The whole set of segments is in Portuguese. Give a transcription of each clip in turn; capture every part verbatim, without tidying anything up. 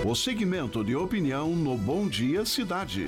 O segmento de opinião no Bom Dia Cidade.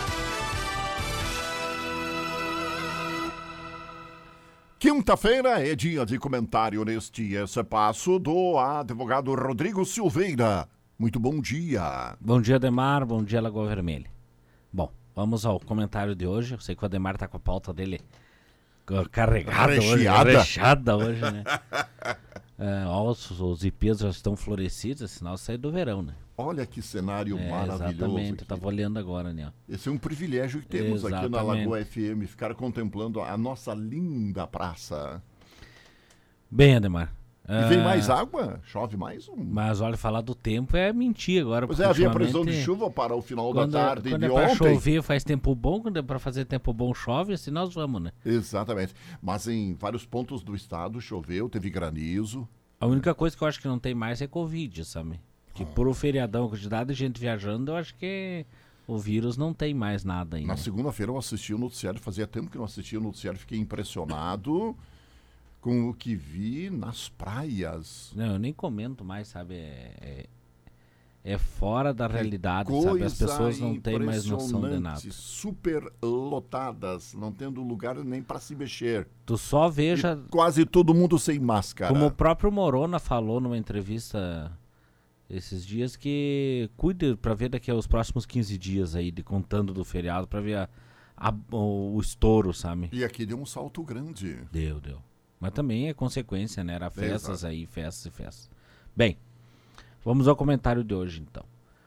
Quinta-feira é dia de comentário neste espaço do advogado Rodrigo Silveira. Muito bom dia. Bom dia, Ademar. Bom dia, Lagoa Vermelha. Bom, vamos ao comentário de hoje. Eu sei que o Ademar tá com a pauta dele carregada recheada. hoje, recheada hoje, né? é, ó, os, os ipês já estão florescidos, é sinal de sair do verão, né? Olha que cenário é, maravilhoso. Exatamente, aqui. eu tava olhando agora, né? Esse é um privilégio que temos Exatamente. aqui na Lagoa F M, ficar contemplando a nossa linda praça. Bem, Ademar. E vem mais água? Chove mais? Um... Mas olha, falar do tempo é mentir agora. Pois é, havia previsão de chuva para o final quando, da tarde quando de é ontem. Quando é para chover faz tempo bom, quando é para fazer tempo bom chove, assim nós vamos, né? Exatamente. Mas em vários pontos do estado choveu, teve granizo. A única coisa que eu acho que não tem mais é Covid, sabe? Que por o feriadão, a quantidade de gente viajando, eu acho que o vírus não tem mais nada ainda. Na segunda-feira eu assisti o noticiário, fazia tempo que não assistia o noticiário, fiquei impressionado com o que vi nas praias. Não, eu nem comento mais, sabe? É, é, é fora da realidade, coisa sabe? As pessoas não têm mais noção de nada. Super lotadas, não tendo lugar nem para se mexer. Tu só veja... E quase todo mundo sem máscara. Como o próprio Morona falou numa entrevista esses dias, que cuide para ver daqui aos próximos quinze dias aí, de contando do feriado, para ver a, a, o, o estouro, sabe? E aqui deu um salto grande. Deu, deu. Mas também é consequência, né? Era festas aí, festas e festas. Bem, vamos ao comentário de hoje, então.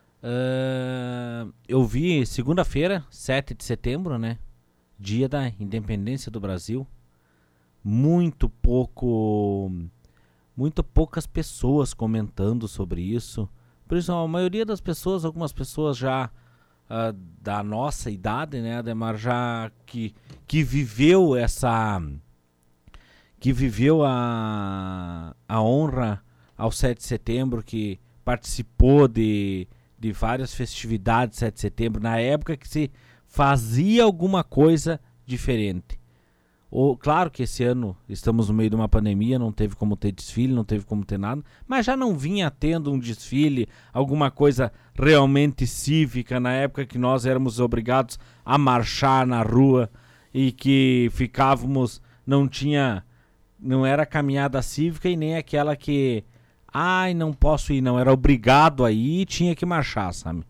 Uh, eu vi segunda-feira, sete de setembro, né? Dia da Independência do Brasil. Muito pouco... Muito poucas pessoas comentando sobre isso. Por isso, a maioria das pessoas, algumas pessoas já uh, da nossa idade, né, Ademar, já que, que viveu essa... que viveu a, a honra ao sete de setembro, que participou de, de várias festividades sete de setembro, na época que se fazia alguma coisa diferente. Ou, claro que esse ano estamos no meio de uma pandemia, não teve como ter desfile, não teve como ter nada, mas já não vinha tendo um desfile, alguma coisa realmente cívica, na época que nós éramos obrigados a marchar na rua e que ficávamos, não tinha... Não era caminhada cívica e nem aquela que, ai, não posso ir, não. Era obrigado a ir e tinha que marchar, sabe?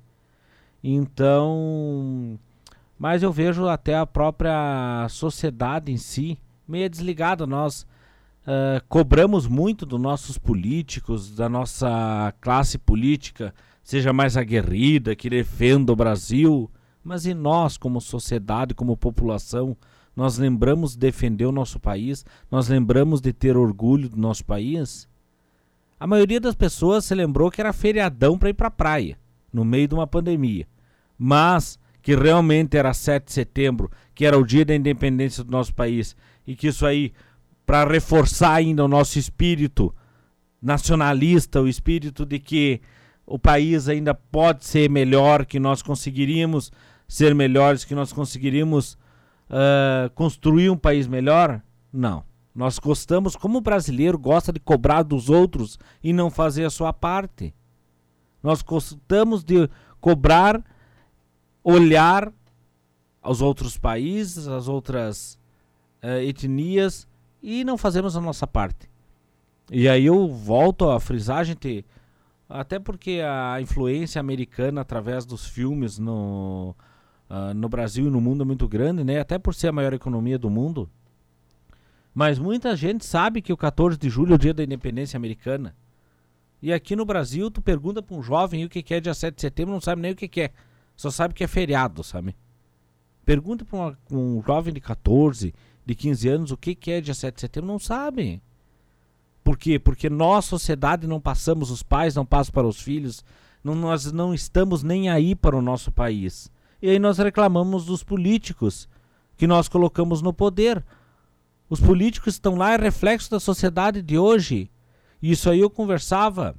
Então, mas eu vejo até a própria sociedade em si meio desligada. Nós uh, cobramos muito dos nossos políticos, da nossa classe política, seja mais aguerrida, que defenda o Brasil. Mas e nós, como sociedade, como população, nós lembramos de defender o nosso país? Nós lembramos de ter orgulho do nosso país? A maioria das pessoas se lembrou que era feriadão para ir para a praia, no meio de uma pandemia. Mas que realmente era sete de setembro, que era o dia da independência do nosso país, e que isso aí, para reforçar ainda o nosso espírito nacionalista, o espírito de que o país ainda pode ser melhor, que nós conseguiríamos ser melhores, que nós conseguiríamos Uh, construir um país melhor? Não. Nós gostamos, como o brasileiro gosta de cobrar dos outros e não fazer a sua parte. Nós gostamos de cobrar, olhar aos outros países, às outras uh, etnias e não fazemos a nossa parte. E aí eu volto a frisar, a gente, até porque a influência americana através dos filmes no... Uh, no Brasil e no mundo é muito grande, né? Até por ser a maior economia do mundo. Mas muita gente sabe que o quatorze de julho é o dia da independência americana. E aqui no Brasil, tu pergunta para um jovem o que que é dia sete de setembro, não sabe nem o que que é. Só sabe que é feriado, sabe? Pergunta para um jovem de catorze, de quinze anos o que que é dia sete de setembro, não sabe. Por quê? Porque nós, sociedade, não passamos, os pais não passam para os filhos, não, nós não estamos nem aí para o nosso país. E aí nós reclamamos dos políticos que nós colocamos no poder. Os políticos estão lá, é reflexo da sociedade de hoje. Isso aí eu conversava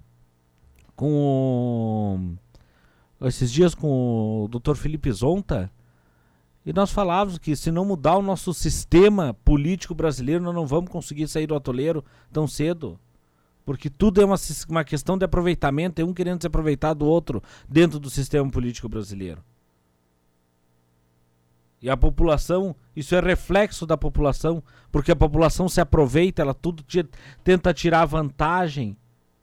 com esses dias com o doutor Felipe Zonta, e nós falávamos que se não mudar o nosso sistema político brasileiro, nós não vamos conseguir sair do atoleiro tão cedo. Porque tudo é uma, uma questão de aproveitamento, é um querendo se aproveitar do outro dentro do sistema político brasileiro. E a população, isso é reflexo da população, porque a população se aproveita, ela tudo tira, tenta tirar vantagem.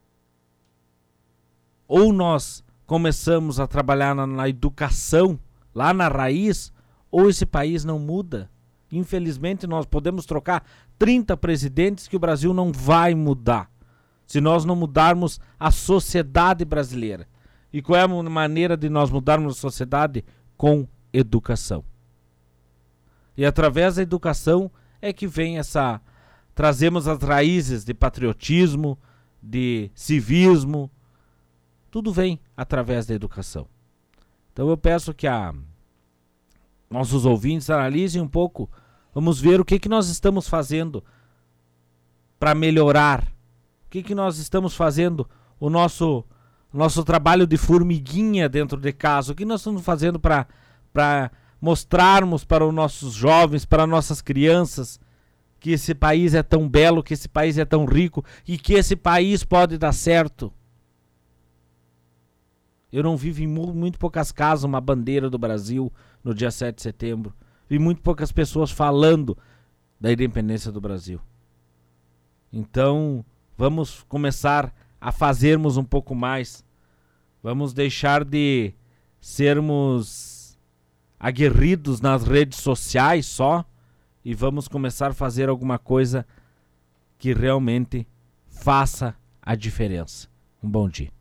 Ou nós começamos a trabalhar na, na educação, lá na raiz, ou esse país não muda. Infelizmente, nós podemos trocar trinta presidentes que o Brasil não vai mudar, se nós não mudarmos a sociedade brasileira. E qual é a maneira de nós mudarmos a sociedade? Com educação. E através da educação é que vem essa... Trazemos as raízes de patriotismo, de civismo. Tudo vem através da educação. Então eu peço que a, nossos ouvintes analisem um pouco. Vamos ver o que, que nós estamos fazendo para melhorar. O que, que nós estamos fazendo, o nosso, nosso trabalho de formiguinha dentro de casa. O que nós estamos fazendo para mostrarmos para os nossos jovens, para nossas crianças, que esse país é tão belo, que esse país é tão rico e que esse país pode dar certo. Eu não vi em muito poucas casas uma bandeira do Brasil no dia sete de setembro. Vi muito poucas pessoas falando da independência do Brasil. Então, vamos começar a fazermos um pouco mais. Vamos deixar de sermos aguerridos nas redes sociais só e vamos começar a fazer alguma coisa que realmente faça a diferença. Um bom dia.